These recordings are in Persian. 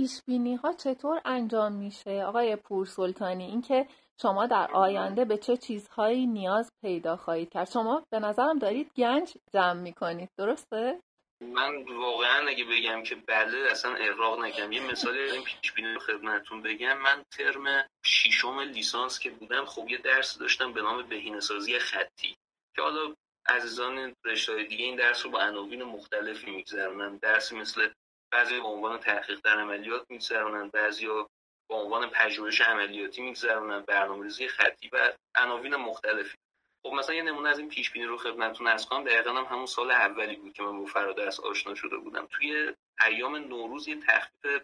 پیشبینی ها چطور انجام میشه آقای پورسلطانی؟ اینکه شما در آینده به چه چیزهایی نیاز پیدا خواهید کرد؟ شما به نظرم دارید گنج جمع میکنید، درسته؟ من واقعا اگه بگم که بله اصلا اغراق نکنم. یه مثالی این پیشبینی رو خدمتتون بگم. من ترم ششم لیسانس که بودم، خب یه درس داشتم به نام بهینه‌سازی خطی که حالا عزیزان رشته‌های دیگه این درس رو با عناوین مختلفی میگذرونن. درسی مثل بعضی با عنوان تحقیق در عملیات میگذرونن، بعضیا با عنوان پژوهش عملیاتی میگذرونن، برنامه‌ریزی خطی و عناوین مختلفی. خب مثلا یه نمونه از این پیش بینی رو خدمتتون عرض کنم. دقیقاً هم همون سال اولی بود که من با فرادرس آشنا شده بودم. توی ایام نوروز یه تخفیف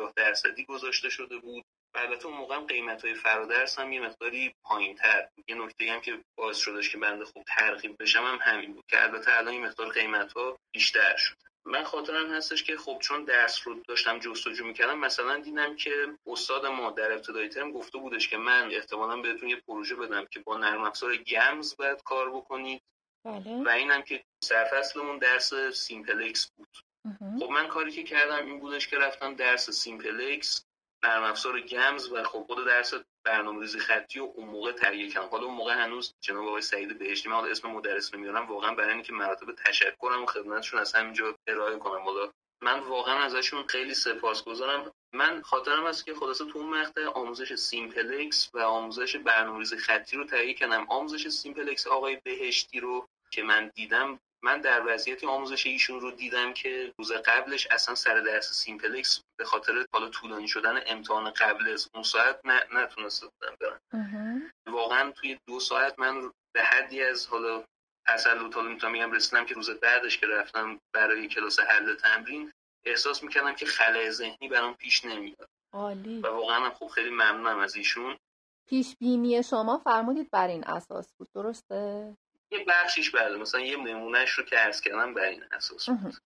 50% گذاشته شده بود و البته اون موقع هم قیمت‌های فرادرس هم یه مقداری پایین‌تر بود. یه نکته‌ای هم که باعث شدش که بنده خب ترغیب بشم هم همین بود که البته الان این مقدار قیمت‌ها بیشتر شد. من خاطرم هستش که خب چون درس رو داشتم جستجو می‌کردم، مثلا دیدم که استاد ما در ابتدایی ترم گفته بودش که من احتمالاً بهتون یه پروژه بدم که با نرم افزار گمز باید کار بکنید. بله. و اینم که سرفصلمون درس سیمپلکس بود. خب من کاری که کردم این بودش که رفتم درس سیمپلکس، نرم افزار گمز و خب خود درس برنامه‌ریزی خطی و اون موقع تهیه کردم. حالا اون موقع هنوز جناب آقای سعید بهشتی، من حالا اسم مدرس نمیارم واقعا برای اینکه مراتب تشکرم و خدمتشون از همینجا ارائه کنم. حالا من واقعا ازشون خیلی سپاسگزارم. من خاطرم هست که خلاصه تو اون مقطع آموزش سیمپلکس و آموزش برنامه‌ریزی خطی رو تهیه کردم. آموزش سیمپلکس آقای بهشتی رو که من دیدم، من در وضعیتی آموزش ایشون رو دیدم که روز قبلش اصلا سر درس سیمپلکس به خاطر حالا طولانی شدن امتحان قبل از اون ساعت نتونسته بودم برم. واقعا توی 2 ساعت من به حدی از حالا تسلط میتونم میگم رسیدم که روز بعدش که رفتم برای کلاس حل تمرین احساس میکردم که خلأ ذهنی برام پیش نمیاد. عالی. و واقعا خب خیلی ممنونم از ایشون. پیش بینی شما فرمودید بر این اساس بود، درسته؟ یه بخشیش بله، مثلا یه نمونهش رو که عرض کردم بر این اساس بود.